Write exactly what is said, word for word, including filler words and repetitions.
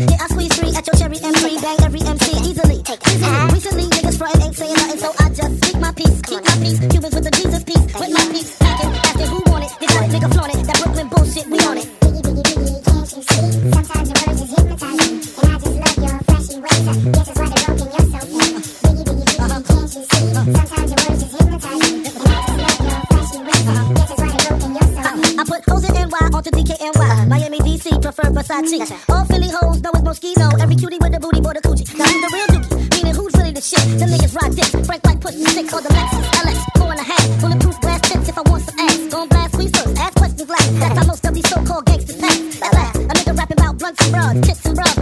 Yeah, I squeeze three at your cherry M three, bang every M C easily. Easily. Recently, niggas frontin' ain't saying nothing, so I just speak my peace. Keep my peace. Cubans with the Jesus peace. With my peace. Asking, asking who want it. Did that nigga flaunt it? That Brooklyn bullshit, we on it. Biggie, biggie, biggie, can't you see? Sometimes your words just hypnotize me, and I just love your flashy ways. Guess it's why they're broken, you're so mean. Biggie, biggie, biggie, can't you see? Sometimes your words just hypnotize me, and I just love your flashy ways. Guess it's why they're broken, you're so mean. I put hoes in N Y onto D K N Y. Miami, D C, prefer Versace. All Philly hoes know it's Moschino. Every cutie with the booty, boy, the coochie. Now who's the real dookie? Meaning who's really the shit? The niggas rock dicks. Frank White push the six or the Lexus L X. Four and a half. Bulletproof glass tips if I want some ass. Gon' blast squeezers. Ask questions like that's how most of these so-called gangsters pass. At last, a nigga rapping about blunts and bras, tits and bras.